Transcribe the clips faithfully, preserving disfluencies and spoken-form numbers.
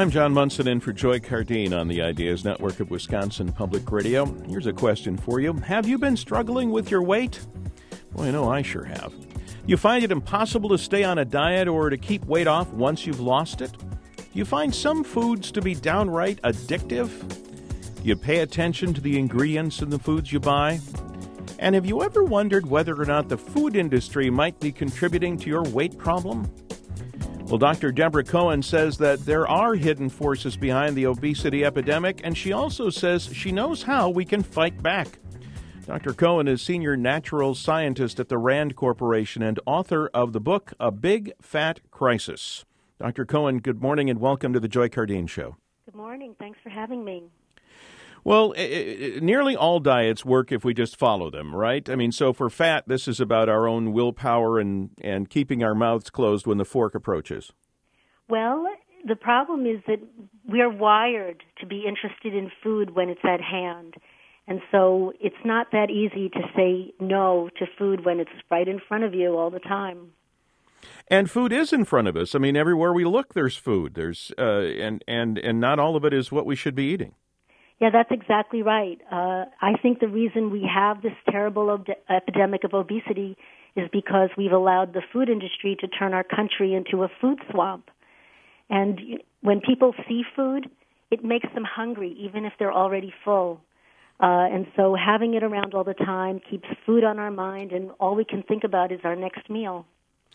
I'm John Munson in for Joy Cardine on the Ideas Network of Wisconsin Public Radio. Here's a question for you. Have you been struggling with your weight? Well, I know I sure have. You find it impossible to stay on a diet or to keep weight off once you've lost it? You find some foods to be downright addictive? You pay attention to the ingredients in the foods you buy? And have you ever wondered whether or not the food industry might be contributing to your weight problem? Well, Doctor Deborah Cohen says that there are hidden forces behind the obesity epidemic, and she also says she knows how we can fight back. Doctor Cohen is senior natural scientist at the Rand Corporation and author of the book, A Big Fat Crisis. Doctor Cohen, good morning and welcome to the Joy Cardine Show. Good morning. Thanks for having me. Well, it, it, nearly all diets work if we just follow them, right? I mean, so for fat, this is about our own willpower and, and keeping our mouths closed when the fork approaches. Well, the problem is that we're wired to be interested in food when it's at hand. And so it's not that easy to say no to food when it's right in front of you all the time. And food is in front of us. I mean, everywhere we look, there's food. There's uh, and, and, and not all of it is what we should be eating. Yeah, that's exactly right. Uh, I think the reason we have this terrible ob- epidemic of obesity is because we've allowed the food industry to turn our country into a food swamp. And when people see food, it makes them hungry, even if they're already full. Uh, and so having it around all the time keeps food on our mind, and all we can think about is our next meal.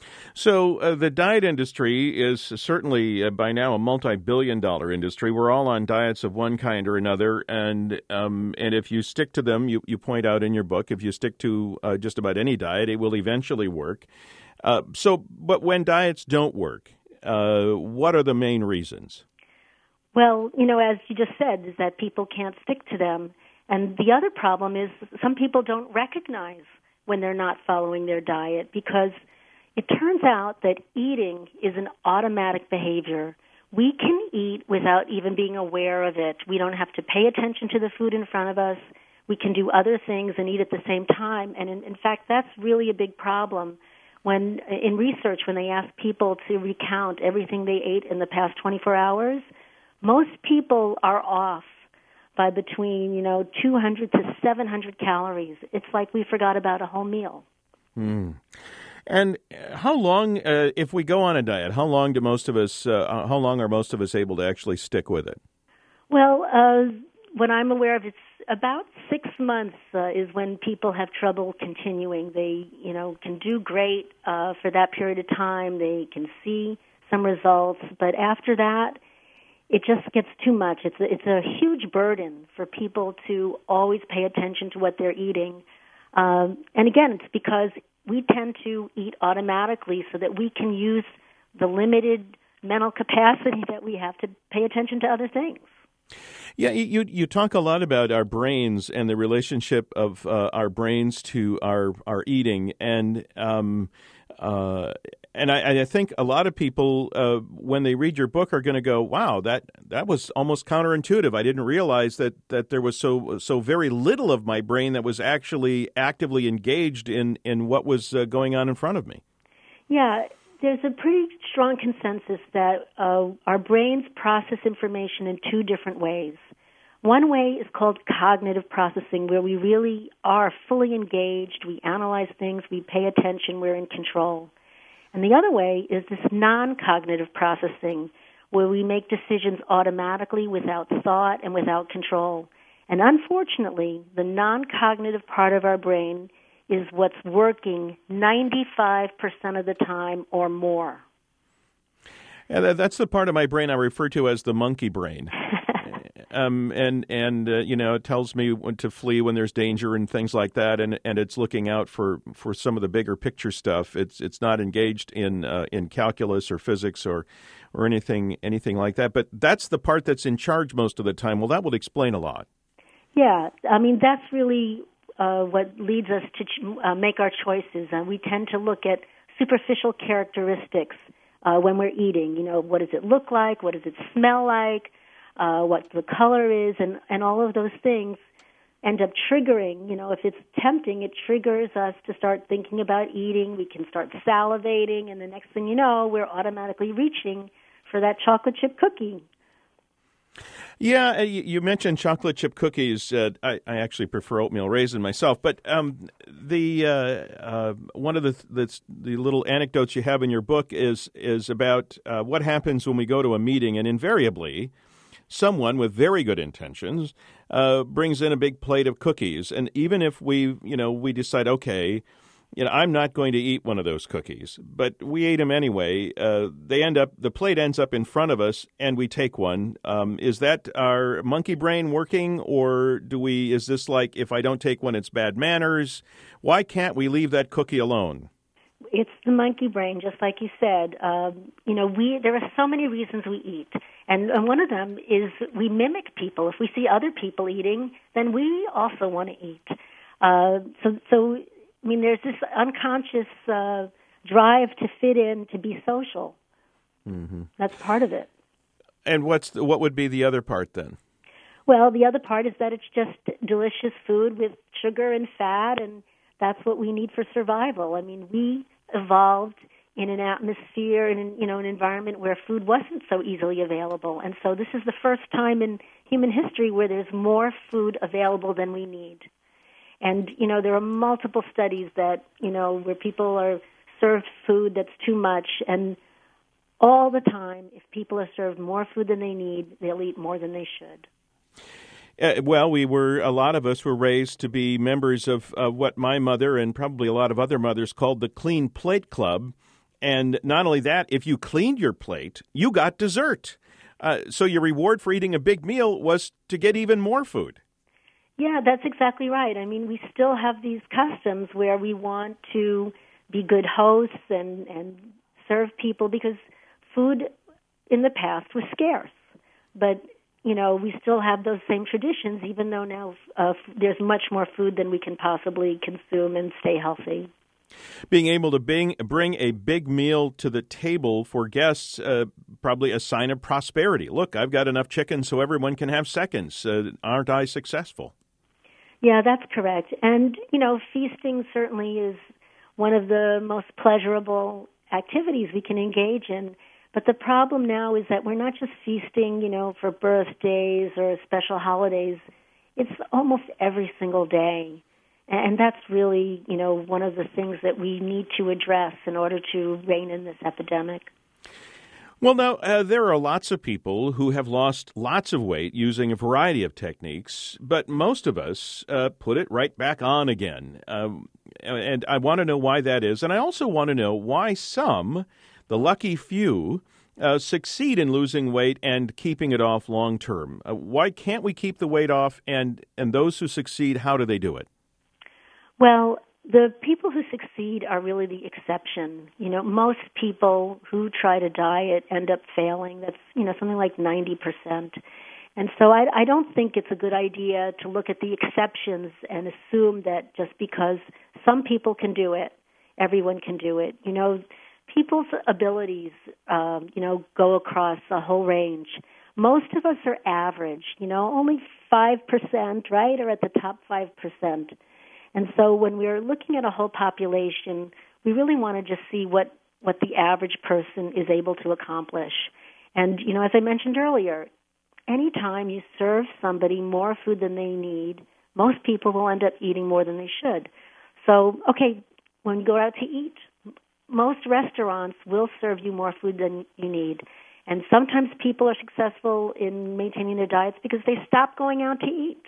So uh, the diet industry is certainly uh, by now a multi-billion dollar industry. We're all on diets of one kind or another, and um, and if you stick to them, you, you point out in your book, if you stick to uh, just about any diet, it will eventually work. Uh, so, but when diets don't work, uh, what are the main reasons? Well, you know, as you just said, is that people can't stick to them. And the other problem is some people don't recognize when they're not following their diet, because it turns out that eating is an automatic behavior. We can eat without even being aware of it. We don't have to pay attention to the food in front of us. We can do other things and eat at the same time. And in, in fact, that's really a big problem. When in research, when they ask people to recount everything they ate in the past twenty-four hours, most people are off by between, you know, two hundred to seven hundred calories. It's like we forgot about a whole meal. Hmm. And how long, uh, if we go on a diet, how long do most of us, uh, how long are most of us able to actually stick with it? Well, uh, what I'm aware of, it's about six months uh, is when people have trouble continuing. They, you know, can do great uh, for that period of time. They can see some results, but after that, it just gets too much. It's a, it's a huge burden for people to always pay attention to what they're eating. Um, and again, it's because we tend to eat automatically so that we can use the limited mental capacity that we have to pay attention to other things. Yeah, you you talk a lot about our brains and the relationship of uh, our brains to our our eating, and um, uh, and I, I think a lot of people uh, when they read your book are going to go, "Wow, that that was almost counterintuitive. I didn't realize that that there was so so very little of my brain that was actually actively engaged in in what was uh, going on in front of me." Yeah. There's a pretty strong consensus that uh, our brains process information in two different ways. One way is called cognitive processing, where we really are fully engaged, we analyze things, we pay attention, we're in control. And the other way is this non-cognitive processing, where we make decisions automatically without thought and without control. And unfortunately, the non-cognitive part of our brain is what's working ninety-five percent of the time or more. Yeah, that's the part of my brain I refer to as the monkey brain. um, and, and uh, you know, it tells me when to flee when there's danger and things like that, and, and it's looking out for, for some of the bigger picture stuff. It's it's not engaged in uh, in calculus or physics or or anything anything like that. But that's the part that's in charge most of the time. Well, that would explain a lot. Yeah, I mean, that's really Uh, what leads us to ch- uh, make our choices. And we tend to look at superficial characteristics uh, when we're eating. You know, what does it look like? What does it smell like? Uh, what the color is? And, and all of those things end up triggering. You know, if it's tempting, it triggers us to start thinking about eating. We can start salivating, and the next thing you know, we're automatically reaching for that chocolate chip cookie. Yeah, uh, you you mentioned chocolate chip cookies. Uh, I, I actually prefer oatmeal raisin myself, but um, the uh, uh, one of the, the the little anecdotes you have in your book is is about uh, what happens when we go to a meeting, and invariably, someone with very good intentions uh, brings in a big plate of cookies, and even if we you know we decide, okay, you know, I'm not going to eat one of those cookies, but we ate them anyway. Uh, they end up, the plate ends up in front of us, and we take one. Um, is that our monkey brain working, or do we? Is this like, if I don't take one, it's bad manners? Why can't we leave that cookie alone? It's the monkey brain, just like you said. Um, you know, we there are so many reasons we eat, and, and one of them is we mimic people. If we see other people eating, then we also want to eat. Uh, so, so. I mean, there's this unconscious uh, drive to fit in, to be social. Mm-hmm. That's part of it. And what's the, what would be the other part then? Well, the other part is that it's just delicious food with sugar and fat, and that's what we need for survival. I mean, we evolved in an atmosphere, in an, you know, an environment where food wasn't so easily available. And so this is the first time in human history where there's more food available than we need. And, you know, there are multiple studies that, you know, where people are served food that's too much. And all the time, if people are served more food than they need, they'll eat more than they should. Uh, well, we were, a lot of us were raised to be members of uh, what my mother and probably a lot of other mothers called the Clean Plate Club. And not only that, if you cleaned your plate, you got dessert. Uh, so your reward for eating a big meal was to get even more food. Yeah, that's exactly right. I mean, we still have these customs where we want to be good hosts and, and serve people because food in the past was scarce. But, you know, we still have those same traditions, even though now uh, there's much more food than we can possibly consume and stay healthy. Being able to bring, bring a big meal to the table for guests, uh, probably a sign of prosperity. Look, I've got enough chicken so everyone can have seconds. Uh, aren't I successful? Yeah, that's correct. And, you know, feasting certainly is one of the most pleasurable activities we can engage in. But the problem now is that we're not just feasting, you know, for birthdays or special holidays. It's almost every single day. And that's really, you know, one of the things that we need to address in order to rein in this epidemic. Well, now, uh, there are lots of people who have lost lots of weight using a variety of techniques, but most of us uh, put it right back on again. Um, and I want to know why that is. And I also want to know why some, the lucky few, uh, succeed in losing weight and keeping it off long term. Uh, why can't we keep the weight off? And, and those who succeed, how do they do it? Well, the people who succeed are really the exception. You know, most people who try to diet end up failing. That's, you know, something like ninety percent. And so I, I don't think it's a good idea to look at the exceptions and assume that just because some people can do it, everyone can do it. You know, people's abilities, um, you know, go across a whole range. Most of us are average, you know, only five percent, right, or at the top five percent. And so when we're looking at a whole population, we really want to just see what, what the average person is able to accomplish. And, you know, as I mentioned earlier, anytime you serve somebody more food than they need, most people will end up eating more than they should. So, okay, when you go out to eat, most restaurants will serve you more food than you need. And sometimes people are successful in maintaining their diets because they stop going out to eat.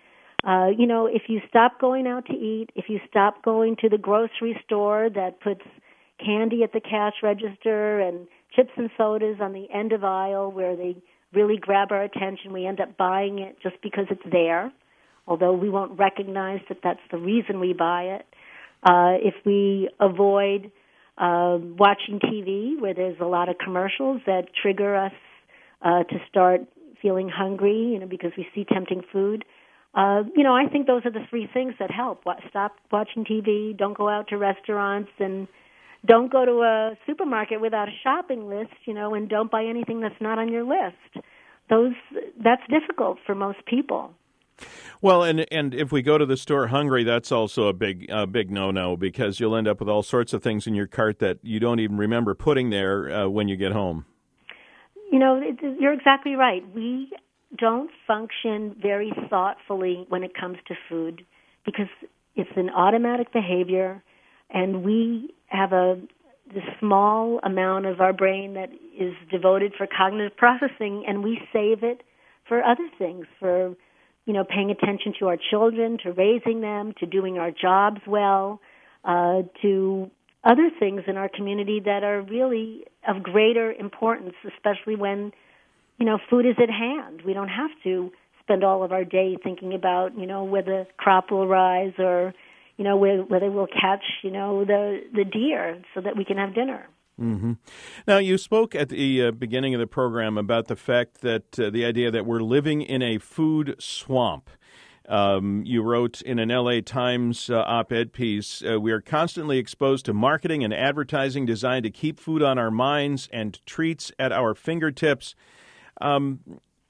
Uh, you know, if you stop going out to eat, if you stop going to the grocery store that puts candy at the cash register and chips and sodas on the end of aisle where they really grab our attention, we end up buying it just because it's there, although we won't recognize that that's the reason we buy it. Uh, if we avoid uh, watching T V where there's a lot of commercials that trigger us uh, to start feeling hungry, you know, because we see tempting food, Uh, you know, I think those are the three things that help. Stop watching T V, don't go out to restaurants, and don't go to a supermarket without a shopping list, you know, and don't buy anything that's not on your list. Those that's difficult for most people. Well, and and if we go to the store hungry, that's also a big uh, big no-no because you'll end up with all sorts of things in your cart that you don't even remember putting there uh, when you get home. You know, it, you're exactly right. We don't function very thoughtfully when it comes to food because it's an automatic behavior, and we have a the small amount of our brain that is devoted for cognitive processing, and we save it for other things, for, you know, paying attention to our children, to raising them, to doing our jobs well, uh, to other things in our community that are really of greater importance, especially when, you know, food is at hand. We don't have to spend all of our day thinking about, you know, whether the crop will rise or, you know, whether we'll catch, you know, the, the deer so that we can have dinner. Mm-hmm. Now, you spoke at the uh, beginning of the program about the fact that uh, the idea that we're living in a food swamp. Um, you wrote in an L A Times uh, op-ed piece, uh, we are constantly exposed to marketing and advertising designed to keep food on our minds and treats at our fingertips. Um,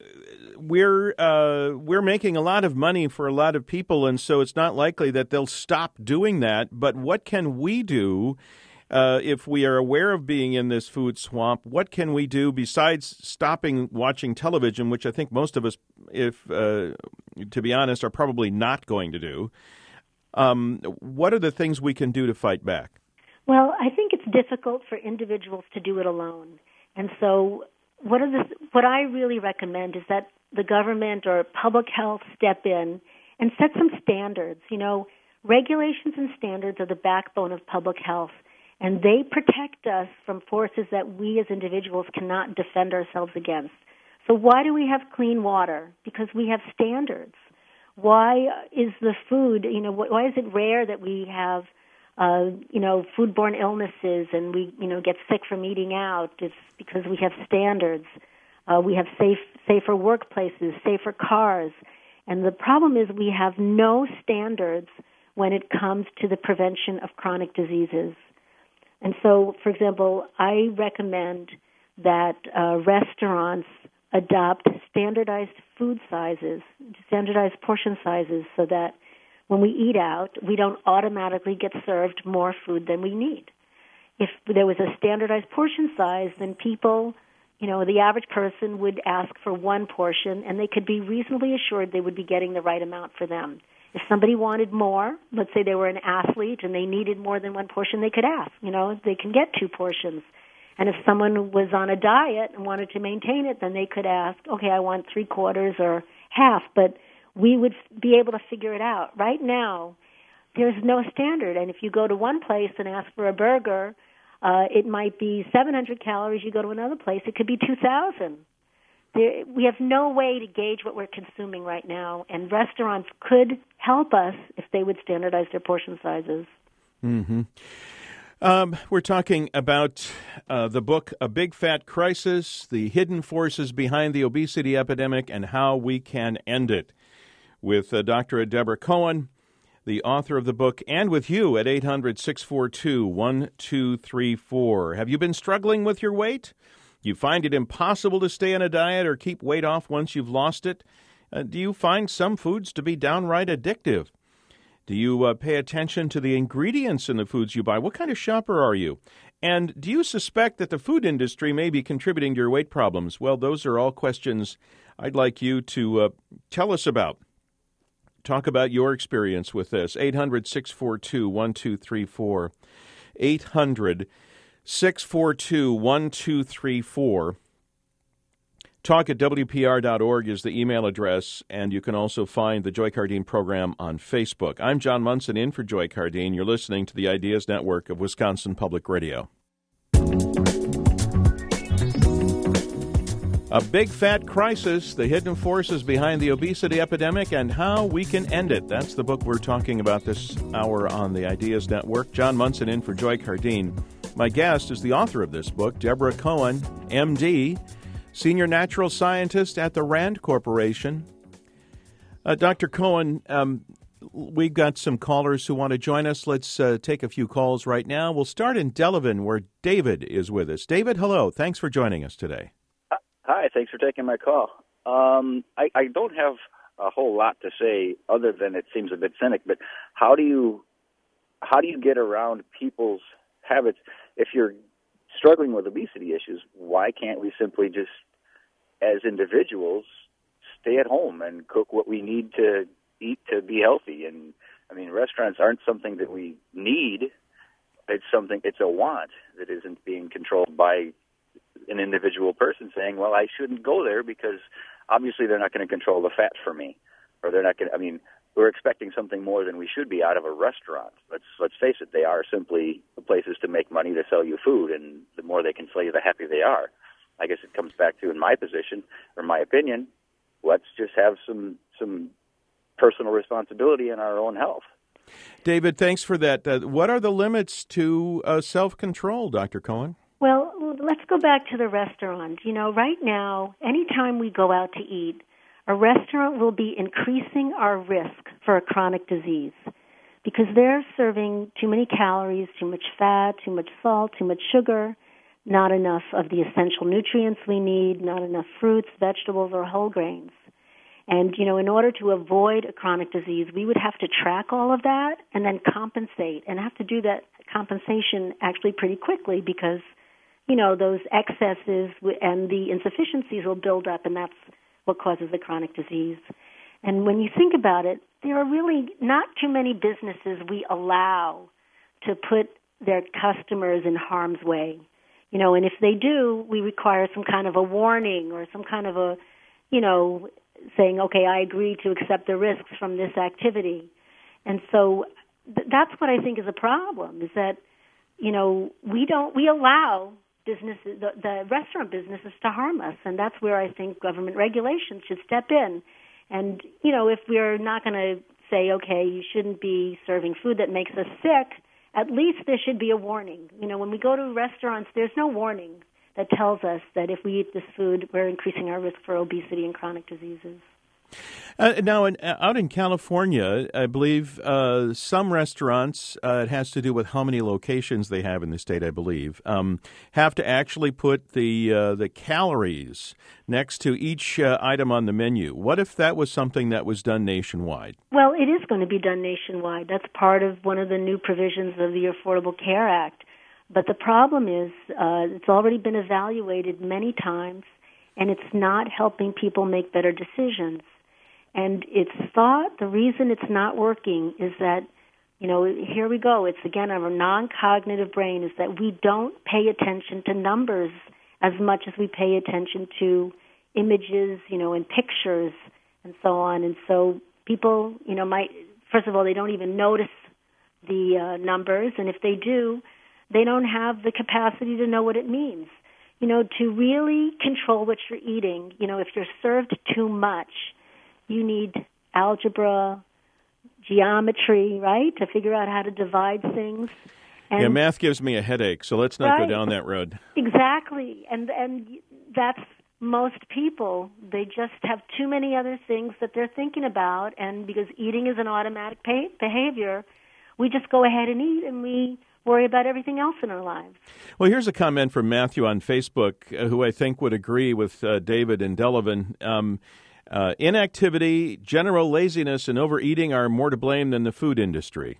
we're uh, we're making a lot of money for a lot of people, and so it's not likely that they'll stop doing that. But what can we do uh, if we are aware of being in this food swamp? What can we do besides stopping watching television, which I think most of us, if uh, to be honest, are probably not going to do? Um, what are the things we can do to fight back? Well, I think it's difficult for individuals to do it alone, and so what are the, what I really recommend is that the government or public health step in and set some standards. You know, regulations and standards are the backbone of public health, and they protect us from forces that we as individuals cannot defend ourselves against. So why do we have clean water? Because we have standards. Why is the food, you know, why is it rare that we have Uh, you know, foodborne illnesses, and we, you know, get sick from eating out? It's because we have standards. Uh, we have safe, safer workplaces, safer cars. And the problem is we have no standards when it comes to the prevention of chronic diseases. And so, for example, I recommend that uh, restaurants adopt standardized food sizes, standardized portion sizes, so that when we eat out, we don't automatically get served more food than we need. If there was a standardized portion size, then people, you know, the average person would ask for one portion, and they could be reasonably assured they would be getting the right amount for them. If somebody wanted more, let's say they were an athlete and they needed more than one portion, they could ask. You know, they can get two portions. And if someone was on a diet and wanted to maintain it, then they could ask, okay, I want three quarters or half, but we would be able to figure it out. Right now, there's no standard, and if you go to one place and ask for a burger, uh, it might be seven hundred calories. You go to another place, it could be two thousand. There, we have no way to gauge what we're consuming right now, and restaurants could help us if they would standardize their portion sizes. Mm-hmm. Um, we're talking about uh, the book, A Big Fat Crisis, The Hidden Forces Behind the Obesity Epidemic and How We Can End It, with uh, Doctor Deborah Cohen, the author of the book, and with you at eight hundred, six four two, one two three four. Have you been struggling with your weight? Do you find it impossible to stay on a diet or keep weight off once you've lost it? Uh, do you find some foods to be downright addictive? Do you uh, pay attention to the ingredients in the foods you buy? What kind of shopper are you? And do you suspect that the food industry may be contributing to your weight problems? Well, those are all questions I'd like you to uh, tell us about. Talk about your experience with this. eight hundred, six four two, one two three four. eight hundred, six four two, one two three four. Talk at W P R dot org is the email address, and you can also find the Joy Cardine program on Facebook. I'm John Munson in for Joy Cardine. You're listening to the Ideas Network of Wisconsin Public Radio. A Big Fat Crisis, The Hidden Forces Behind the Obesity Epidemic and How We Can End It. That's the book we're talking about this hour on the Ideas Network. John Munson in for Joy Cardine. My guest is the author of this book, Deborah Cohen, M D, Senior Natural Scientist at the Rand Corporation. Uh, Doctor Cohen, um, we've got some callers who want to join us. Let's uh, take a few calls right now. We'll start in Delavan, where David is with us. David, hello. Thanks for joining us today. Hi, thanks for taking my call. Um, I, I don't have a whole lot to say other than it seems a bit cynic, but how do you how do you get around people's habits? If you're struggling with obesity issues, why can't we simply just, as individuals, stay at home and cook what we need to eat to be healthy. And I mean, restaurants aren't something that we need. It's something, it's a want that isn't being controlled by an individual person saying, well, I shouldn't go there because obviously they're not going to control the fat for me. Or they're not going to, I mean, we're expecting something more than we should be out of a restaurant. Let's let's face it, they are simply places to make money to sell you food, and the more they can sell you, the happier they are. I guess it comes back to, in my position, or my opinion, let's just have some some personal responsibility in our own health. David, thanks for that. Uh, what are the limits to uh, self-control, Doctor Cohen? Well, let's go back to the restaurant. You know, right now, anytime we go out to eat, a restaurant will be increasing our risk for a chronic disease because they're serving too many calories, too much fat, too much salt, too much sugar, not enough of the essential nutrients we need, not enough fruits, vegetables, or whole grains. And, you know, in order to avoid a chronic disease, we would have to track all of that and then compensate, and have to do that compensation actually pretty quickly because, you know, those excesses and the insufficiencies will build up, and that's what causes the chronic disease. And when you think about it, there are really not too many businesses we allow to put their customers in harm's way. You know, and if they do, we require some kind of a warning or some kind of a, you know, saying, okay, I agree to accept the risks from this activity. And so th- that's what I think is a problem, is that, you know, we don't, we allow businesses, the, the restaurant businesses to harm us. And that's where I think government regulations should step in. And, you know, if we're not going to say, okay, you shouldn't be serving food that makes us sick, at least there should be a warning. You know, when we go to restaurants, there's no warning that tells us that if we eat this food, we're increasing our risk for obesity and chronic diseases. Uh, now, in, uh, out in California, I believe uh, some restaurants, uh, it has to do with how many locations they have in the state, I believe, um, have to actually put the uh, the calories next to each uh, item on the menu. What if that was something that was done nationwide? Well, it is going to be done nationwide. That's part of one of the new provisions of the Affordable Care Act. But the problem is uh, it's already been evaluated many times, and it's not helping people make better decisions. And it's thought the reason it's not working is that, you know, here we go. It's, again, our non-cognitive brain is that we don't pay attention to numbers as much as we pay attention to images, you know, and pictures and so on. And so people, you know, might, first of all, they don't even notice the uh, numbers. And if they do, they don't have the capacity to know what it means. You know, to really control what you're eating, you know, if you're served too much, you need algebra, geometry, right, to figure out how to divide things. And yeah, math gives me a headache, so let's not right, go down that road. Exactly, and and that's most people. They just have too many other things that they're thinking about, and because eating is an automatic pay- behavior, we just go ahead and eat, and we worry about everything else in our lives. Well, here's a comment from Matthew on Facebook, uh, who I think would agree with uh, David and Delavan. Um, Uh, inactivity, general laziness, and overeating are more to blame than the food industry.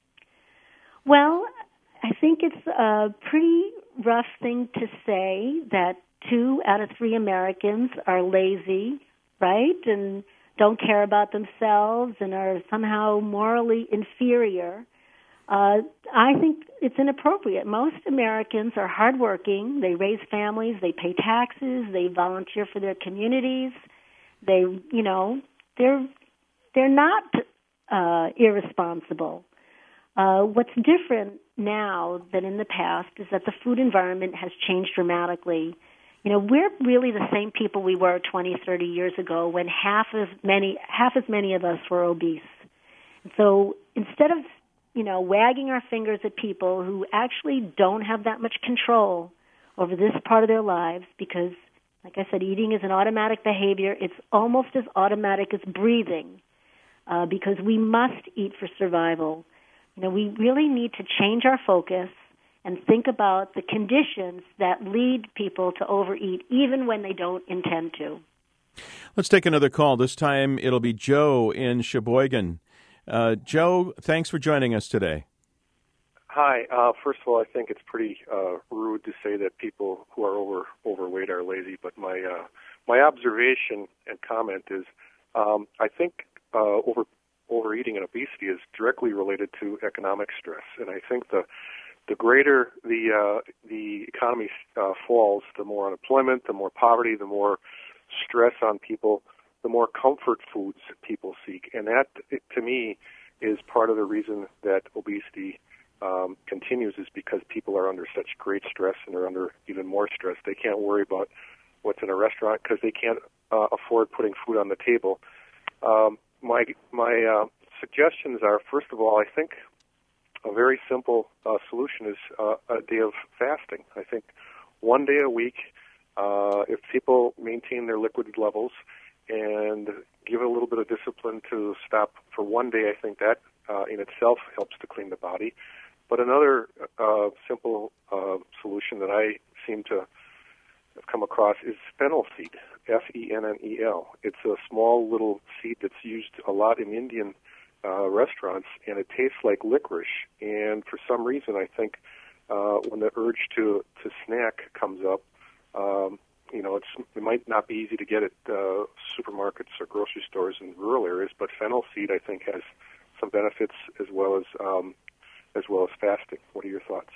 Well, I think it's a pretty rough thing to say that two out of three Americans are lazy, right, and don't care about themselves and are somehow morally inferior. Uh, I think it's inappropriate. Most Americans are hardworking. They raise families. They pay taxes. They volunteer for their communities. They, you know, they're they're not uh, irresponsible. Uh, what's different now than in the past is that the food environment has changed dramatically. You know, we're really the same people we were twenty, thirty years ago when half as many half as many of us were obese. And so instead of, you know, wagging our fingers at people who actually don't have that much control over this part of their lives, because like I said, eating is an automatic behavior. It's almost as automatic as breathing uh, because we must eat for survival. You know, we really need to change our focus and think about the conditions that lead people to overeat, even when they don't intend to. Let's take another call. This time it'll be Joe in Sheboygan. Uh, Joe, thanks for joining us today. Hi. Uh, first of all, I think it's pretty uh, rude to say that people who are over overweight are lazy, but my uh, my observation and comment is, um, I think uh, over overeating and obesity is directly related to economic stress, and I think the the greater the uh, the economy uh, falls, the more unemployment, the more poverty, the more stress on people, the more comfort foods people seek, and that, to me, is part of the reason that obesity um, continues, is because people are under such great stress and are under even more stress. They can't worry about what's in a restaurant because they can't uh, afford putting food on the table. Um, my my uh, suggestions are, first of all, I think a very simple uh, solution is uh, a day of fasting. I think one day a week, uh, if people maintain their liquid levels and give a little bit of discipline to stop for one day, I think that uh, in itself helps to clean the body. But another uh, simple uh, solution that I seem to have come across is fennel seed, F E N N E L. It's a small little seed that's used a lot in Indian uh, restaurants, and it tastes like licorice. And for some reason, I think uh, when the urge to, to snack comes up, um, you know, it's, it might not be easy to get at uh, supermarkets or grocery stores in rural areas, but fennel seed, I think, has some benefits as well as um, as well as fasting. What are your thoughts?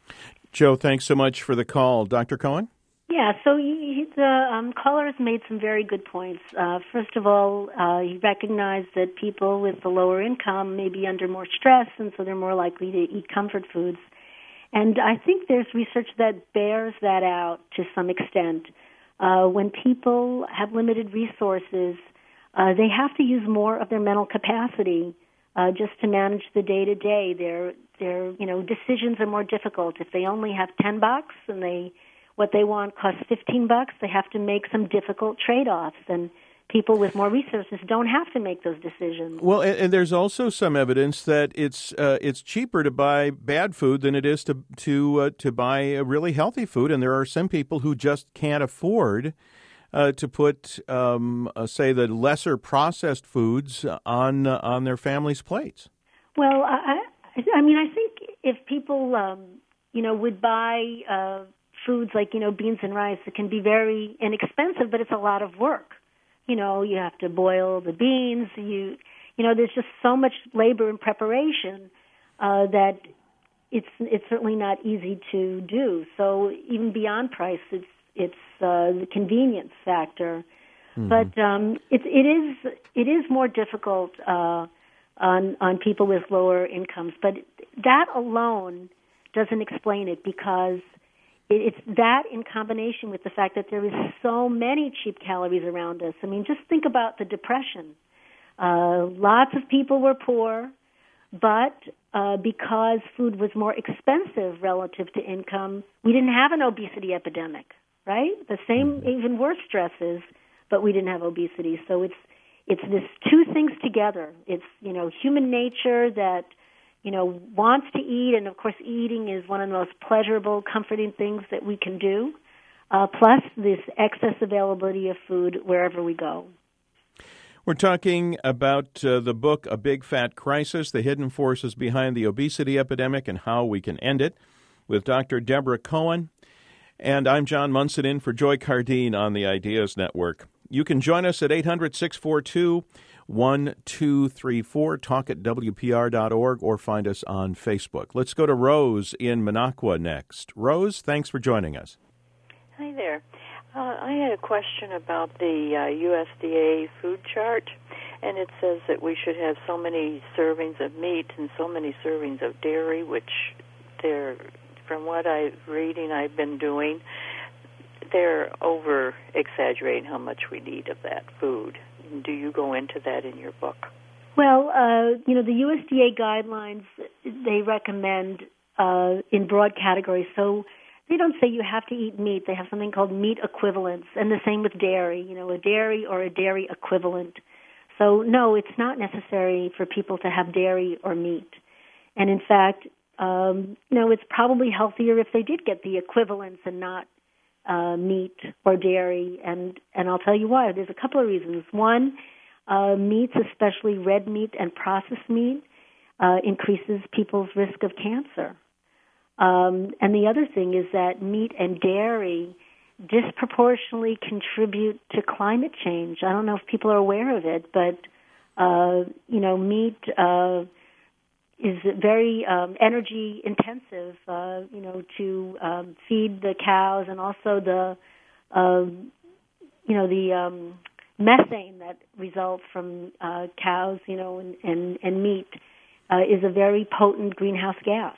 Joe, thanks so much for the call. Doctor Cohen? Yeah, so he, the um, caller has made some very good points. Uh, first of all, uh, he recognized that people with the lower income may be under more stress, and so they're more likely to eat comfort foods. And I think there's research that bears that out to some extent. Uh, when people have limited resources, uh, they have to use more of their mental capacity uh, just to manage the day-to-day. Their, their, you know, decisions are more difficult. If they only have ten bucks and they what they want costs fifteen bucks, they have to make some difficult trade-offs. And people with more resources don't have to make those decisions. Well, and, and there's also some evidence that it's uh, it's cheaper to buy bad food than it is to to uh, to buy a really healthy food. And there are some people who just can't afford uh, to put, um, uh, say, the lesser processed foods on uh, on their families' plates. Well, I, I mean, I think if people, um, you know, would buy uh, foods like, you know, beans and rice, it can be very inexpensive, but it's a lot of work. You know, you have to boil the beans. You, you know, there's just so much labor and preparation uh, that it's it's certainly not easy to do. So even beyond price, it's it's uh, the convenience factor. Mm-hmm. But um, it it is it is more difficult uh, on on people with lower incomes. But that alone doesn't explain it, because it's that in combination with the fact that there is so many cheap calories around us. I mean, just think about the Depression. Uh, lots of people were poor, but uh, because food was more expensive relative to income, we didn't have an obesity epidemic, right? The same, even worse stresses, but we didn't have obesity. So it's it's this two things together. It's, you know, human nature that, you know, wants to eat, and of course eating is one of the most pleasurable, comforting things that we can do, uh, plus this excess availability of food wherever we go. We're talking about uh, the book, A Big Fat Crisis, The Hidden Forces Behind the Obesity Epidemic and How We Can End It, with Doctor Deborah Cohen. And I'm John Munson in for Joy Cardine on the Ideas Network. You can join us at eight hundred, six four two, one two three four, talk at W P R dot org, or find us on Facebook. Let's go to Rose in Minocqua next. Rose, thanks for joining us. Hi there. Uh, I had a question about the uh, U S D A food chart, and it says that we should have so many servings of meat and so many servings of dairy, which they're, from what I'm reading, I've been doing, they're over-exaggerating how much we need of that food. Do you go into that in your book? Well, uh, you know, the U S D A guidelines, they recommend uh, in broad categories. So they don't say you have to eat meat. They have something called meat equivalents, and the same with dairy, you know, a dairy or a dairy equivalent. So, no, it's not necessary for people to have dairy or meat. And, in fact, um, you know, it's probably healthier if they did get the equivalents and not Uh, meat or dairy, and, and I'll tell you why. There's a couple of reasons. One, uh, meats, especially red meat and processed meat, uh, increases people's risk of cancer. Um, and the other thing is that meat and dairy disproportionately contribute to climate change. I don't know if people are aware of it, but uh, you know, meat uh, is very um, energy intensive. Uh, you know, to um, feed the cows, and also the uh, you know the um, methane that results from uh, cows, you know, and and, and meat uh, is a very potent greenhouse gas.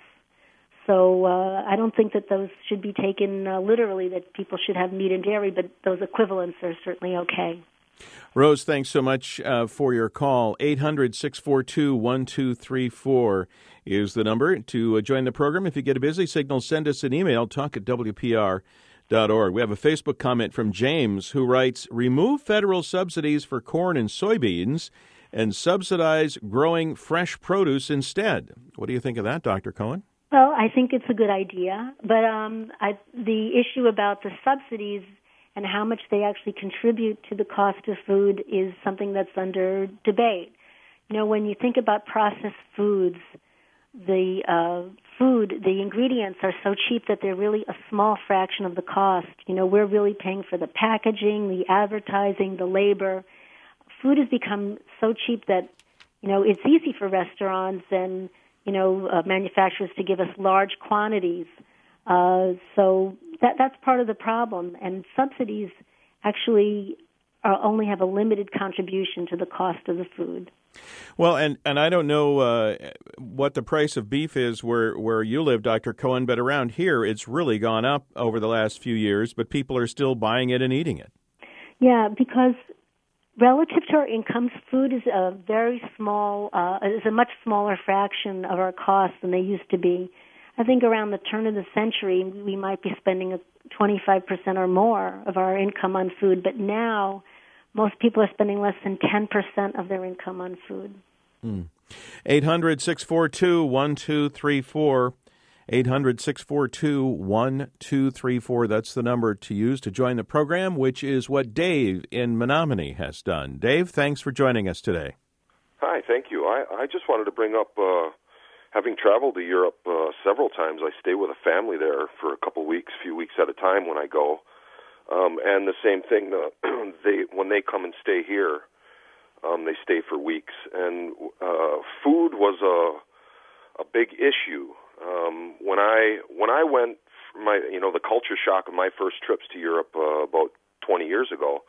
So uh, I don't think that those should be taken uh, literally, that people should have meat and dairy, but those equivalents are certainly okay. Rose, thanks so much uh, for your call. eight hundred, six four two, one two three four is the number to uh, join the program. If you get a busy signal, send us an email, talk at W P R dot org. We have a Facebook comment from James who writes, remove federal subsidies for corn and soybeans and subsidize growing fresh produce instead. What do you think of that, Doctor Cohen? Well, I think it's a good idea, but um, I, the issue about the subsidies and how much they actually contribute to the cost of food is something that's under debate. You know, when you think about processed foods, the uh, food, the ingredients are so cheap that they're really a small fraction of the cost. You know, we're really paying for the packaging, the advertising, the labor. Food has become so cheap that, you know, it's easy for restaurants and you know, uh, manufacturers to give us large quantities. Uh, so that that's part of the problem. And subsidies actually are, only have a limited contribution to the cost of the food. Well, and, and I don't know uh, what the price of beef is where, where you live, Doctor Cohen, but around here it's really gone up over the last few years, but people are still buying it and eating it. Yeah, because relative to our incomes, food is a very small, uh, is a much smaller fraction of our costs than they used to be. I think around the turn of the century, we might be spending twenty-five percent or more of our income on food, but now most people are spending less than ten percent of their income on food. Mm. eight hundred, six four two, one two three four. eight hundred, six four two, one two three four. That's the number to use to join the program, which is what Dave in Menominee has done. Dave, thanks for joining us today. Hi, thank you. I, I just wanted to bring up, uh, having traveled to Europe uh, several times, I stay with a family there for a couple weeks, few weeks at a time when I go. Um, and the same thing, uh, they when they come and stay here, um, they stay for weeks. And uh, food was a, a big issue. Um, when I when I went, for my you know the culture shock of my first trips to Europe uh, about twenty years ago,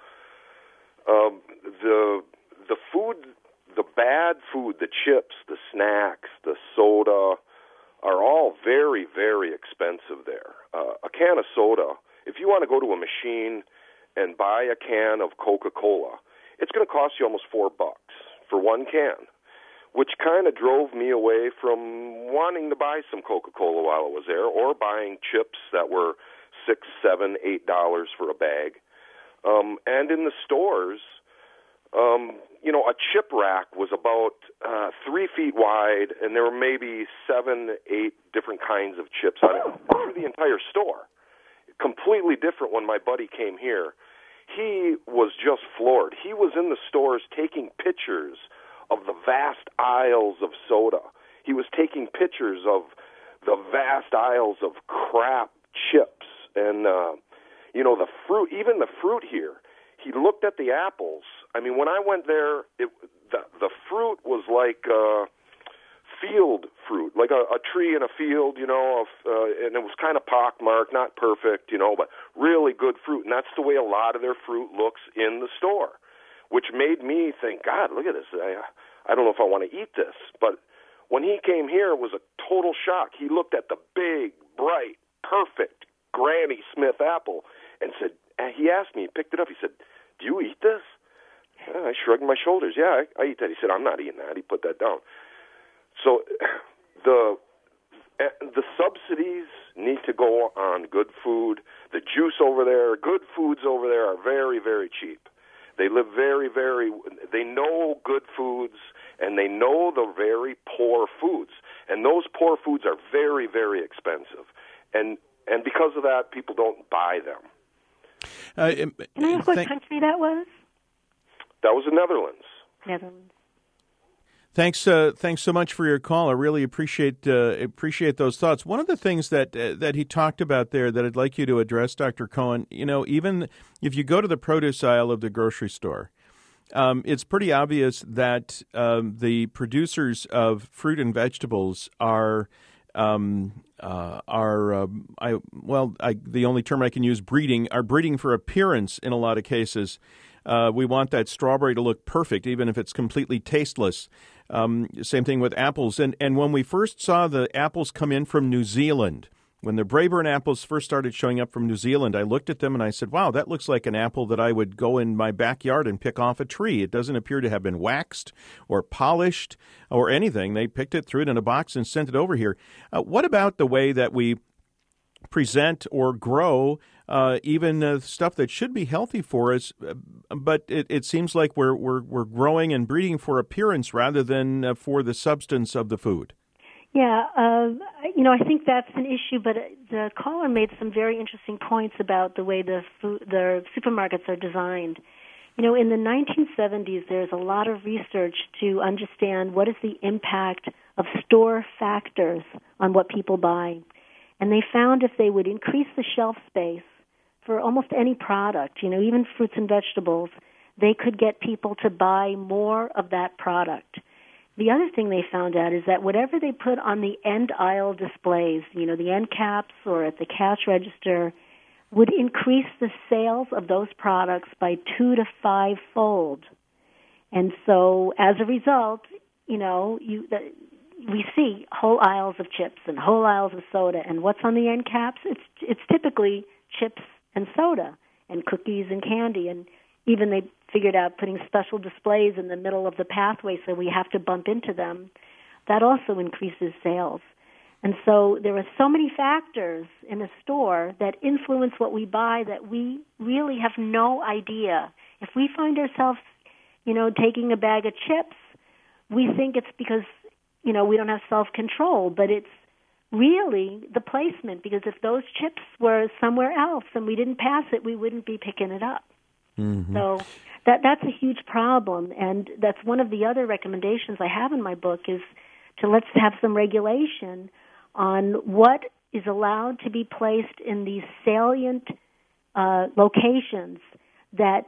um, the the food, the bad food, the chips, the snacks, the soda, are all very very expensive there. Uh, a can of soda, if you want to go to a machine and buy a can of Coca-Cola, it's going to cost you almost four bucks for one can, which kind of drove me away from wanting to buy some Coca-Cola while I was there, or buying chips that were six, seven, eight dollars for a bag. Um, and in the stores, um, you know, a chip rack was about uh, three feet wide, and there were maybe seven, eight different kinds of chips on it through the entire store. Completely different when my buddy came here. He was just floored. He was in the stores taking pictures of the vast aisles of soda. He was taking pictures of the vast aisles of crap chips and, uh, you know, the fruit, even the fruit here. He looked at the apples. I mean, when I went there, it, the, the fruit was like uh, field fruit, like a, a tree in a field, you know, of, uh, and it was kind of pockmarked, not perfect, you know, but really good fruit. And that's the way a lot of their fruit looks in the store, which made me think, God, look at this. I, I don't know if I want to eat this. But when he came here, it was a total shock. He looked at the big, bright, perfect Granny Smith apple and said, and he asked me, he picked it up, he said, do you eat this? And I shrugged my shoulders. Yeah, I, I eat that. He said, I'm not eating that. He put that down. So the the subsidies need to go on good food. The juice over there, good foods over there are very, very cheap. They live very, very, they know good foods, and they know the very poor foods. And those poor foods are very, very expensive. And and because of that, people don't buy them. Uh, Can I ask what thank- country that was? That was the Netherlands. Netherlands. Thanks, uh, thanks so much for your call. I really appreciate uh, appreciate those thoughts. One of the things that uh, that he talked about there that I'd like you to address, Doctor Cohen, you know, even if you go to the produce aisle of the grocery store, um, it's pretty obvious that um, the producers of fruit and vegetables are um, uh, are uh, I well, I, the only term I can use, breeding, are breeding for appearance in a lot of cases. Uh, we want that strawberry to look perfect, even if it's completely tasteless. Um, same thing with apples. And and when we first saw the apples come in from New Zealand, when the Braeburn apples first started showing up from New Zealand, I looked at them and I said, wow, that looks like an apple that I would go in my backyard and pick off a tree. It doesn't appear to have been waxed or polished or anything. They picked it, threw it in a box, and sent it over here. Uh, what about the way that we present or grow uh, even uh, stuff that should be healthy for us, but it, it seems like we're, we're we're growing and breeding for appearance rather than uh, for the substance of the food? Yeah, uh, you know, I think that's an issue, but the caller made some very interesting points about the way the food, the supermarkets are designed. You know, in the nineteen seventies, there's a lot of research to understand what is the impact of store factors on what people buy. And they found if they would increase the shelf space for almost any product, you know, even fruits and vegetables, they could get people to buy more of that product. The other thing they found out is that whatever they put on the end aisle displays, you know, the end caps or at the cash register, would increase the sales of those products by two to five fold. And so as a result, you know, you the, we see whole aisles of chips and whole aisles of soda, and what's on the end caps? It's it's typically chips and soda and cookies and candy, and even they figured out putting special displays in the middle of the pathway so we have to bump into them. That also increases sales. And so there are so many factors in a store that influence what we buy that we really have no idea. If we find ourselves, you know, taking a bag of chips, we think it's because, you know, we don't have self-control, but it's really the placement, because if those chips were somewhere else and we didn't pass it, we wouldn't be picking it up. Mm-hmm. So that that's a huge problem, and that's one of the other recommendations I have in my book is to let's have some regulation on what is allowed to be placed in these salient uh, locations that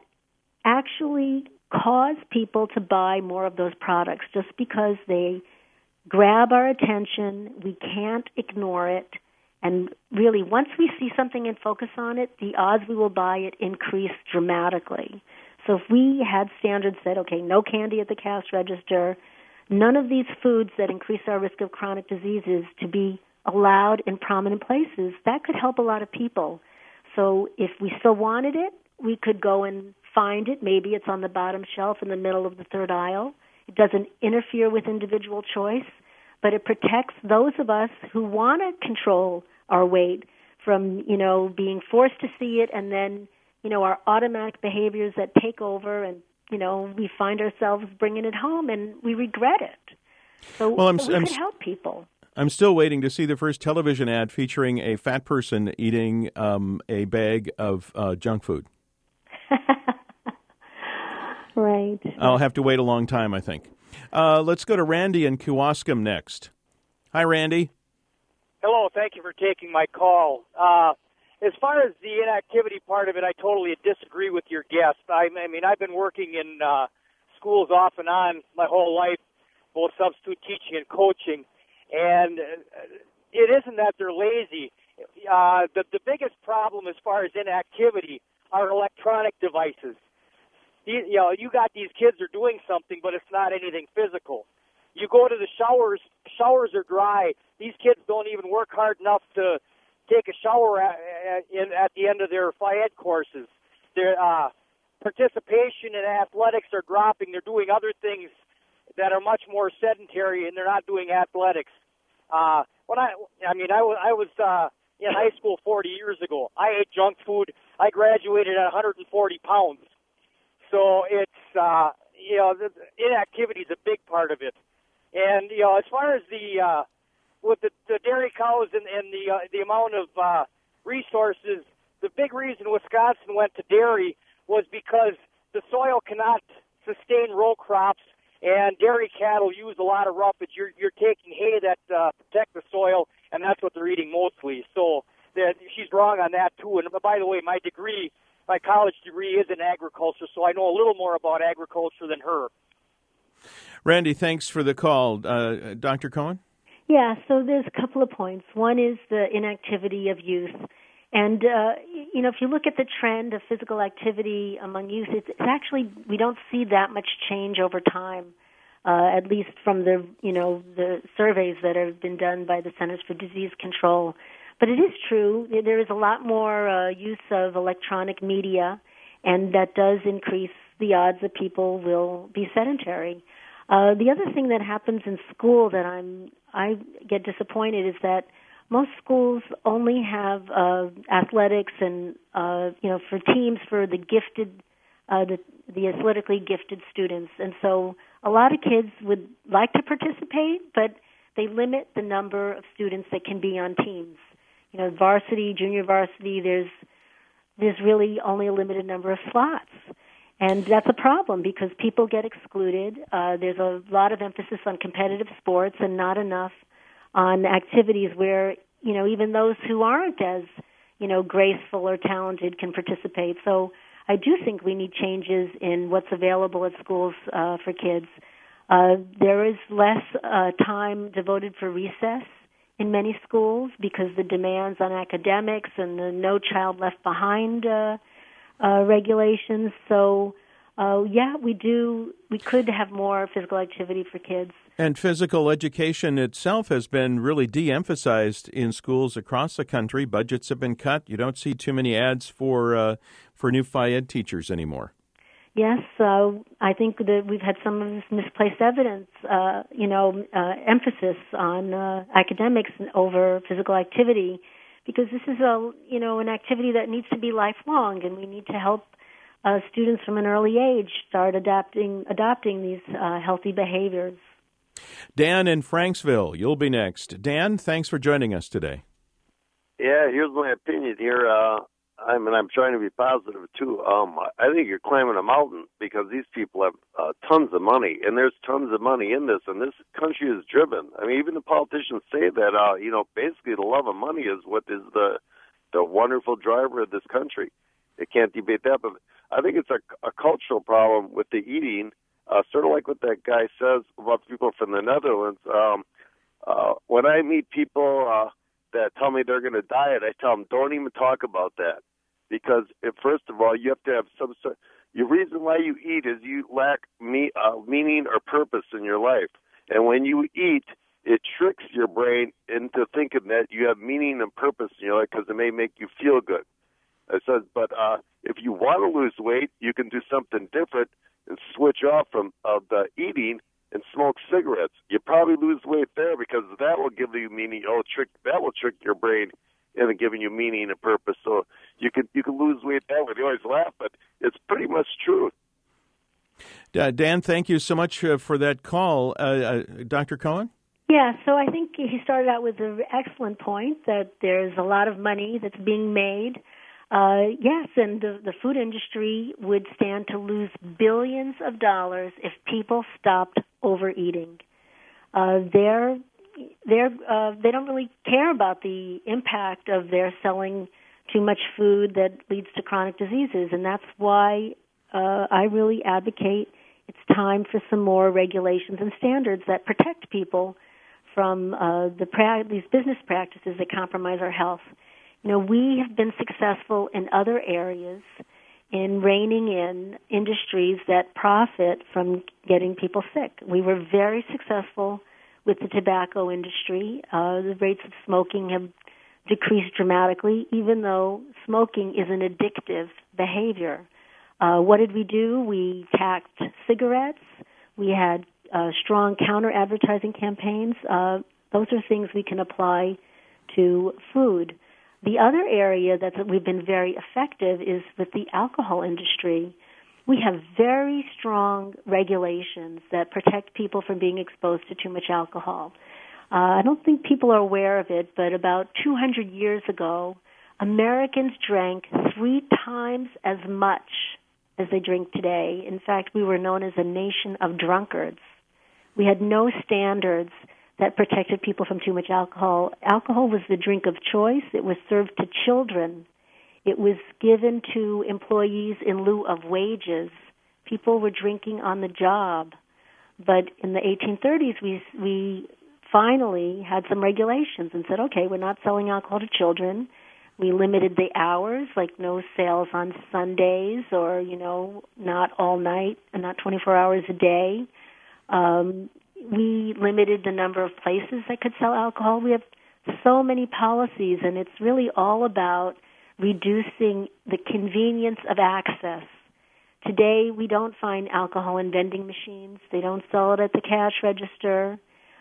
actually cause people to buy more of those products just because they grab our attention. We can't ignore it. And really, once we see something and focus on it, the odds we will buy it increase dramatically. So if we had standards that, okay, no candy at the cash register, none of these foods that increase our risk of chronic diseases to be allowed in prominent places, that could help a lot of people. So if we still wanted it, we could go and find it. Maybe it's on the bottom shelf in the middle of the third aisle. It doesn't interfere with individual choice, but it protects those of us who want to control our weight from, you know, being forced to see it and then, you know, our automatic behaviors that take over and, you know, we find ourselves bringing it home and we regret it. So, well, I'm, so we I'm, could help people. I'm still waiting to see the first television ad featuring a fat person eating um, a bag of uh, junk food. Right. I'll have to wait a long time, I think. Uh, let's go to Randy in Kewaskum next. Hi, Randy. Hello. Thank you for taking my call. Uh, as far as the inactivity part of it, I totally disagree with your guest. I, I mean, I've been working in uh, schools off and on my whole life, both substitute teaching and coaching, and it isn't that they're lazy. Uh, the, the biggest problem as far as inactivity are electronic devices. You, you know, you got these kids are doing something, but it's not anything physical. You go to the showers, showers are dry. These kids don't even work hard enough to take a shower at, at, in, at the end of their Phi Ed courses. Their uh, participation in athletics are dropping. They're doing other things that are much more sedentary, and they're not doing athletics. Uh, when I, I mean, I was, I was uh, in high school forty years ago. I ate junk food. I graduated at one hundred forty pounds. So it's, uh, you know, the, inactivity is a big part of it. And, you know, as far as the, uh, with the, the dairy cows and, and the, uh, the amount of uh, resources, the big reason Wisconsin went to dairy was because the soil cannot sustain row crops and dairy cattle use a lot of roughage. You're you're taking hay that uh, protect the soil, and that's what they're eating mostly. So that she's wrong on that too. And by the way, my degree, my college degree, is in agriculture, so I know a little more about agriculture than her. Randy, thanks for the call. Uh, Doctor Cohen? Yeah, so there's a couple of points. One is the inactivity of youth. And, uh, you know, if you look at the trend of physical activity among youth, it's, it's actually, we don't see that much change over time, uh, at least from the, you know, the surveys that have been done by the Centers for Disease Control. But it is true, there is a lot more uh, use of electronic media, and that does increase the odds that people will be sedentary. Uh, the other thing that happens in school that I'm, I get disappointed is that most schools only have uh, athletics and, uh, you know, for teams for the gifted, uh, the, the athletically gifted students. And so a lot of kids would like to participate, but they limit the number of students that can be on teams. You know, varsity, junior varsity, there's there's really only a limited number of slots. And that's a problem because people get excluded. Uh, there's a lot of emphasis on competitive sports and not enough on activities where, you know, even those who aren't as, you know, graceful or talented can participate. So I do think we need changes in what's available at schools uh, for kids. Uh, there is less uh, time devoted for recess in many schools because the demands on academics and the No Child Left Behind uh, uh, regulations. So, uh, yeah, we do. We could have more physical activity for kids. And physical education itself has been really de-emphasized in schools across the country. Budgets have been cut. You don't see too many ads for uh, for new Phi Ed teachers anymore. Yes, uh, I think that we've had some of this misplaced evidence, uh, you know, uh, emphasis on uh, academics over physical activity, because this is a, you know, an activity that needs to be lifelong, and we need to help uh, students from an early age start adapting, adopting these uh, healthy behaviors. Dan in Franksville, you'll be next. Dan, thanks for joining us today. Yeah, here's my opinion here. Uh, I mean, I'm trying to be positive, too. Um, I think you're climbing a mountain because these people have uh, tons of money, and there's tons of money in this, and this country is driven. I mean, even the politicians say that, uh, you know, basically the love of money is what is the the wonderful driver of this country. They can't debate that, but I think it's a, a cultural problem with the eating, uh, sort of like what that guy says about the people from the Netherlands. Um, uh, when I meet people uh, that tell me they're going to diet, I tell them, don't even talk about that. Because, if, first of all, you have to have some sort. The reason why you eat is you lack me, uh, meaning or purpose in your life. And when you eat, it tricks your brain into thinking that you have meaning and purpose in your life because it may make you feel good. It says, but uh, if you want to lose weight, you can do something different and switch off from uh, the eating and smoke cigarettes. You probably lose weight there because that will give you meaning. Oh, trick that will trick your brain into giving you meaning and purpose. So you could you could lose weight that way. You always laugh, but it's pretty much true. Uh, Dan, thank you so much uh, for that call. Uh, uh, Doctor Cohen? Yeah, so I think he started out with an excellent point that there's a lot of money that's being made. Uh, yes, and the, the food industry would stand to lose billions of dollars if people stopped overeating. Uh, they're They're, uh, they don't really care about the impact of their selling too much food that leads to chronic diseases, and that's why uh, I really advocate it's time for some more regulations and standards that protect people from uh, the pra- these business practices that compromise our health. You know, we have been successful in other areas in reining in industries that profit from getting people sick. We were very successful with the tobacco industry. Uh, the rates of smoking have decreased dramatically, even though smoking is an addictive behavior. Uh, what did we do? We taxed cigarettes. We had uh, strong counter-advertising campaigns. Uh, those are things we can apply to food. The other area that we've been very effective is with the alcohol industry. We have very strong regulations that protect people from being exposed to too much alcohol. Uh, I don't think people are aware of it, but about two hundred years ago, Americans drank three times as much as they drink today. In fact, we were known as a nation of drunkards. We had no standards that protected people from too much alcohol. Alcohol was the drink of choice. It was served to children. It was given to employees in lieu of wages. People were drinking on the job. But in the eighteen thirties, we we finally had some regulations and said, okay, we're not selling alcohol to children. We limited the hours, like no sales on Sundays or, you know, not all night and not twenty-four hours a day. Um, we limited the number of places that could sell alcohol. We have so many policies, and it's really all about reducing the convenience of access. Today, we don't find alcohol in vending machines. They don't sell it at the cash register.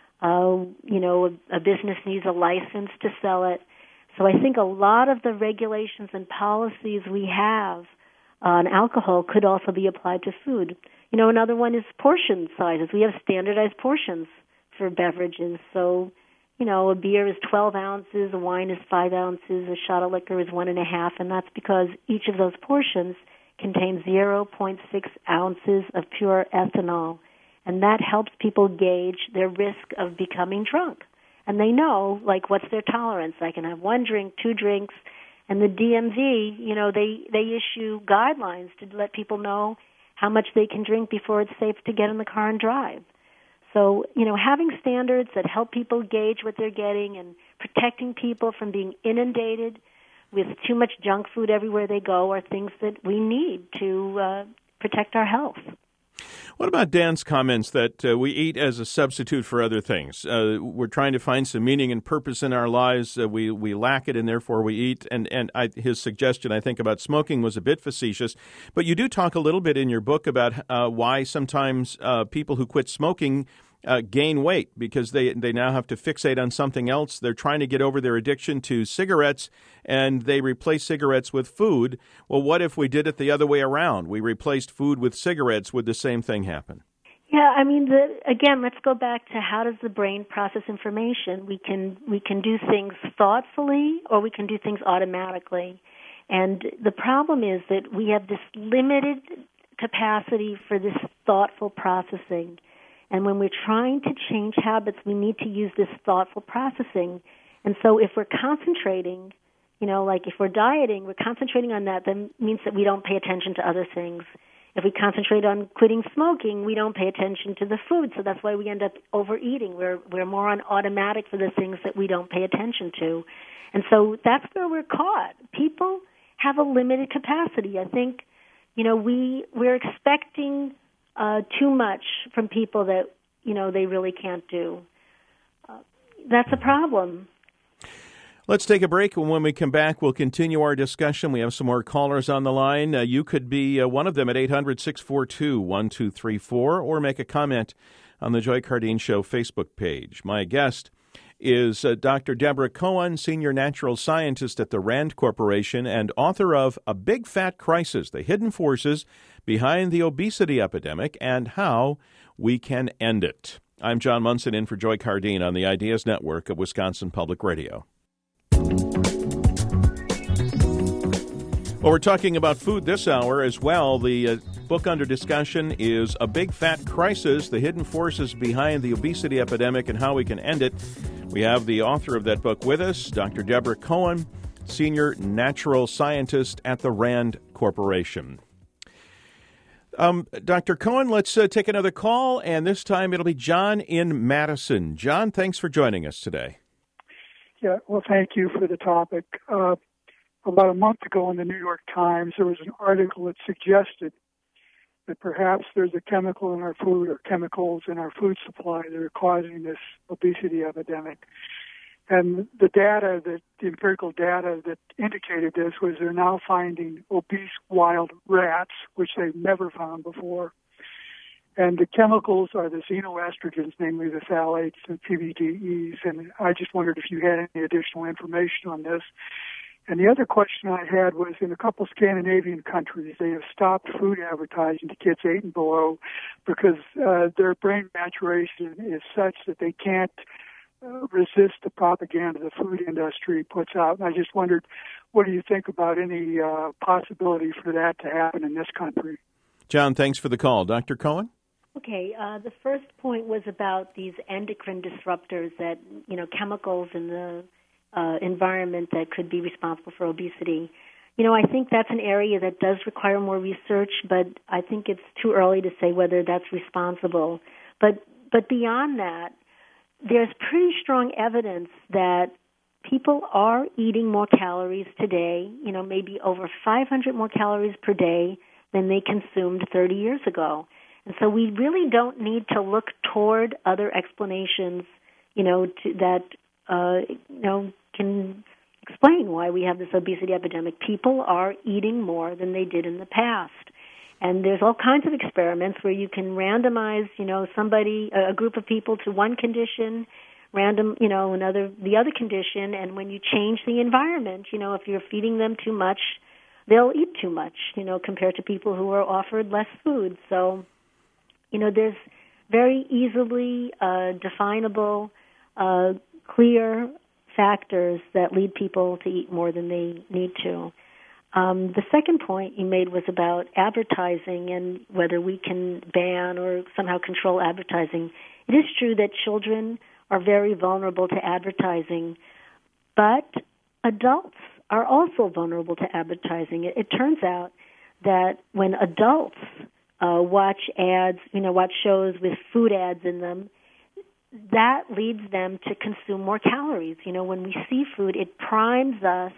Uh, you know, a, a business needs a license to sell it. So I think a lot of the regulations and policies we have on alcohol could also be applied to food. You know, another one is portion sizes. We have standardized portions for beverages. So, you know, a beer is twelve ounces, a wine is five ounces, a shot of liquor is one and a half, and that's because each of those portions contains zero point six ounces of pure ethanol. And that helps people gauge their risk of becoming drunk. And they know, like, what's their tolerance? I can have one drink, two drinks. And the D M V, you know, they, they issue guidelines to let people know how much they can drink before it's safe to get in the car and drive. So, you know, having standards that help people gauge what they're getting and protecting people from being inundated with too much junk food everywhere they go are things that we need to uh, protect our health. What about Dan's comments that uh, we eat as a substitute for other things? Uh, we're trying to find some meaning and purpose in our lives. Uh, we we lack it, and therefore we eat. And and I, his suggestion, I think, about smoking was a bit facetious. But you do talk a little bit in your book about uh, why sometimes uh, people who quit smoking Uh, gain weight because they, they now have to fixate on something else. They're trying to get over their addiction to cigarettes, and they replace cigarettes with food. Well, what if we did it the other way around? We replaced food with cigarettes. Would the same thing happen? Yeah, I mean, the, again, let's go back to how does the brain process information? We can we can do things thoughtfully, or we can do things automatically. And the problem is that we have this limited capacity for this thoughtful processing. And when we're trying to change habits, we need to use this thoughtful processing. And so if we're concentrating, you know, like if we're dieting, we're concentrating on that, then means that we don't pay attention to other things. If we concentrate on quitting smoking, we don't pay attention to the food. So that's why we end up overeating. We're we're more on automatic for the things that we don't pay attention to. And so that's where we're caught. People have a limited capacity. I think, you know, we we're expecting Uh, too much from people that, you know, they really can't do. Uh, that's a problem. Let's take a break, and when we come back, we'll continue our discussion. We have some more callers on the line. Uh, you could be uh, one of them at eight hundred, six four two, one two three four or make a comment on the Joy Cardeen Show Facebook page. My guest is uh, Doctor Deborah Cohen, Senior Natural Scientist at the RAND Corporation and author of A Big Fat Crisis, The Hidden Forces Behind the Obesity Epidemic and How We Can End It. I'm John Munson in for Joy Cardeen on the Ideas Network of Wisconsin Public Radio. Well, we're talking about food this hour as well. The uh, book under discussion is A Big Fat Crisis, The Hidden Forces Behind the Obesity Epidemic and How We Can End It. We have the author of that book with us, Doctor Deborah Cohen, Senior Natural Scientist at the RAND Corporation. Um, Doctor Cohen, let's uh, take another call, and this time it'll be John in Madison. John, thanks for joining us today. Yeah, well, thank you for the topic. Uh, about a month ago in the New York Times, there was an article that suggested that perhaps there's a chemical in our food or chemicals in our food supply that are causing this obesity epidemic. And the data, that the empirical data that indicated this was they're now finding obese wild rats, which they've never found before. And the chemicals are the xenoestrogens, namely the phthalates and P B D Es. And I just wondered if you had any additional information on this. And the other question I had was, in a couple Scandinavian countries, they have stopped food advertising to kids eight and below because uh, their brain maturation is such that they can't uh, resist the propaganda the food industry puts out. And I just wondered, what do you think about any uh, possibility for that to happen in this country? John, thanks for the call. Doctor Cohen? Okay, uh, the first point was about these endocrine disruptors, that, you know, chemicals in the uh, environment that could be responsible for obesity. You know, I think that's an area that does require more research, but I think it's too early to say whether that's responsible. But but beyond that, there's pretty strong evidence that people are eating more calories today, you know, maybe over five hundred more calories per day than they consumed thirty years ago. And so we really don't need to look toward other explanations, you know, to, that, uh, you know, can explain why we have this obesity epidemic. People are eating more than they did in the past. And there's all kinds of experiments where you can randomize, you know, somebody, a group of people to one condition, random, you know, another, the other condition, and when you change the environment, you know, if you're feeding them too much, they'll eat too much, you know, compared to people who are offered less food. So, you know, there's very easily uh, definable, uh, clear factors that lead people to eat more than they need to. Um, the second point you made was about advertising and whether we can ban or somehow control advertising. It is true that children are very vulnerable to advertising, but adults are also vulnerable to advertising. It, it turns out that when adults uh, watch ads, you know, watch shows with food ads in them, that leads them to consume more calories. You know, when we see food, it primes us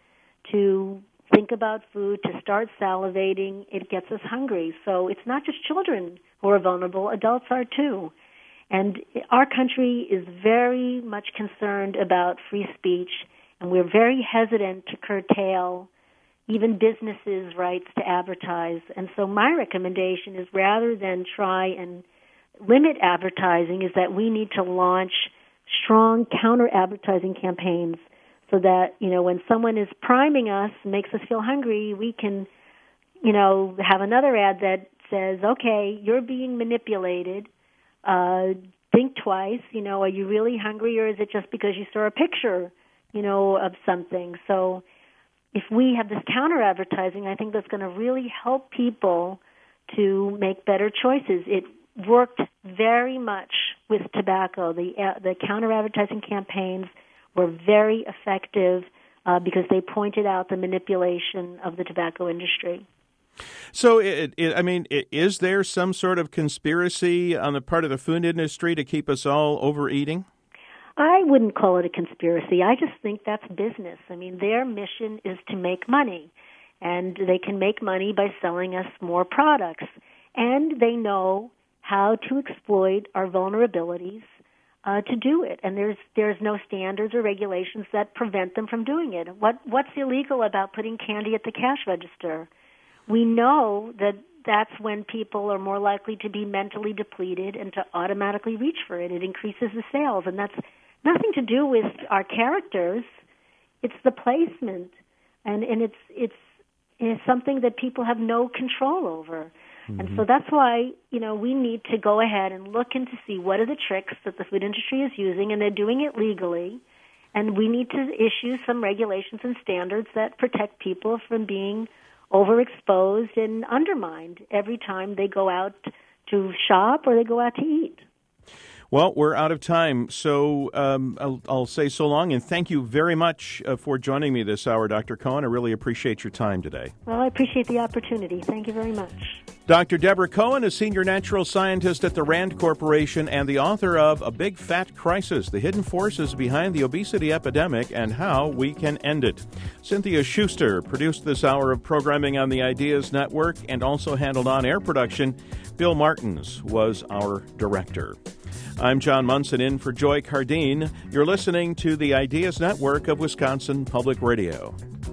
to think about food, to start salivating. It gets us hungry. So it's not just children who are vulnerable, adults are too. And our country is very much concerned about free speech, and we're very hesitant to curtail even businesses' rights to advertise. And so my recommendation is, rather than try and limit advertising, is that we need to launch strong counter-advertising campaigns so that, you know, when someone is priming us, makes us feel hungry, we can, you know, have another ad that says, okay, you're being manipulated. Uh, think twice, you know, are you really hungry, or is it just because you saw a picture, you know, of something? So if we have this counter-advertising, I think that's going to really help people to make better choices. It worked very much with tobacco. The uh, the counter-advertising campaigns were very effective uh, because they pointed out the manipulation of the tobacco industry. So, it, it, I mean, it, is there some sort of conspiracy on the part of the food industry to keep us all overeating? I wouldn't call it a conspiracy. I just think that's business. I mean, their mission is to make money, and they can make money by selling us more products. And they know how to exploit our vulnerabilities uh, to do it. And there's there's no standards or regulations that prevent them from doing it. What What's illegal about putting candy at the cash register? We know that that's when people are more likely to be mentally depleted and to automatically reach for it. It increases the sales, and that's nothing to do with our characters. It's the placement, and, and it's, it's it's something that people have no control over. Mm-hmm. And so that's why, you know, we need to go ahead and look into see what are the tricks that the food industry is using, and they're doing it legally. And we need to issue some regulations and standards that protect people from being overexposed and undermined every time they go out to shop or they go out to eat. Well, we're out of time, so um, I'll, I'll say so long, and thank you very much uh, for joining me this hour, Doctor Cohen. I really appreciate your time today. Well, I appreciate the opportunity. Thank you very much. Doctor Deborah Cohen is Senior Natural Scientist at the RAND Corporation and the author of A Big Fat Crisis, The Hidden Forces Behind the Obesity Epidemic and How We Can End It. Cynthia Schuster produced this hour of programming on the Ideas Network and also handled on-air production. Bill Martins was our director. I'm John Munson in for Joy Cardine. You're listening to the Ideas Network of Wisconsin Public Radio.